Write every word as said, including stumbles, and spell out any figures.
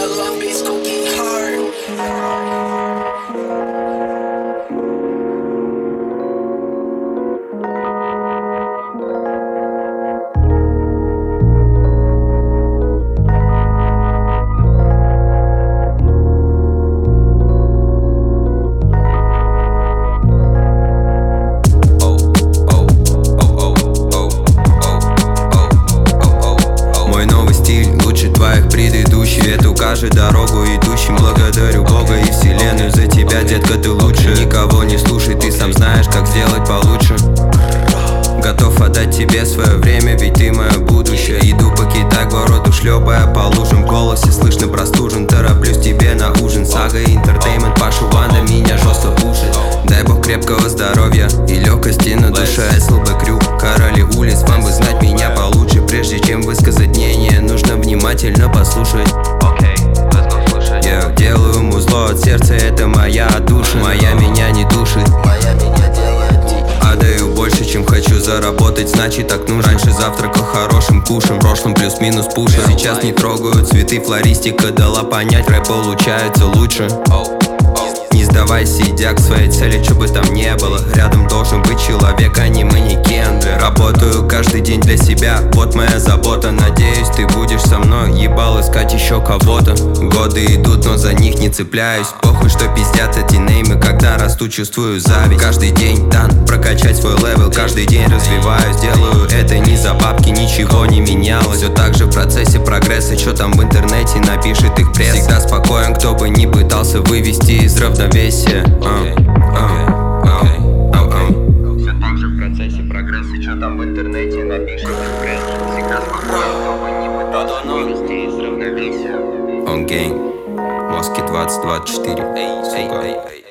Long Beach go get hard. Твоих предыдущих, это укажет дорогу идущим. Благодарю Бога и вселенную за тебя, детка, ты лучше. Никого не слушай, ты сам знаешь, как сделать получше. Готов отдать тебе свое время, ведь ты мое будущее. Иду покидать городу, шлепая по лужам. В голосе слышно простужен, тороплюсь тебе на ужин. Сага Entertainment, Пашу Ванда меня жестко пушит. Дай Бог крепкого здоровья и легкости на душе. эс эл бэ Крю, короли улиц, вам бы знать меня получше. Прежде чем высказать мнение, нужно внимательно послушать. Я делаю музло от сердца, это моя душа. Моя меня не душит. Отдаю больше, чем хочу заработать, значит так нужно. Раньше завтракал хорошим кушем, в прошлом плюс-минус пушер. Сейчас не трогаю цветы, флористика дала понять, рэп получается лучше. Не сдавайся, идя к своей цели, что бы там не было. Рядом должен быть человек, а не манекен. Работаю каждый день для себя, вот моя забота. Надеюсь, ты будешь со мной, ебал искать еще кого-то. Годы идут, но за них не цепляюсь. Похуй, что пиздят эти неймы, когда расту, чувствую зависть. Каждый день дан прокачать свой левел, каждый день развиваюсь. Делаю это не за бабки, ничего не менялось. Все так же в процессе прогресса, что там в интернете напишет их пресса. Всегда спокоен, кто бы не пытался вывести из равновесия. Все так же в процессе прогресса, что там в интернете напишет их пресса. Всегда спокоен, кто бы не пытался вывести из равновесия. Он гейм, Моски двадцать двадцать четыре.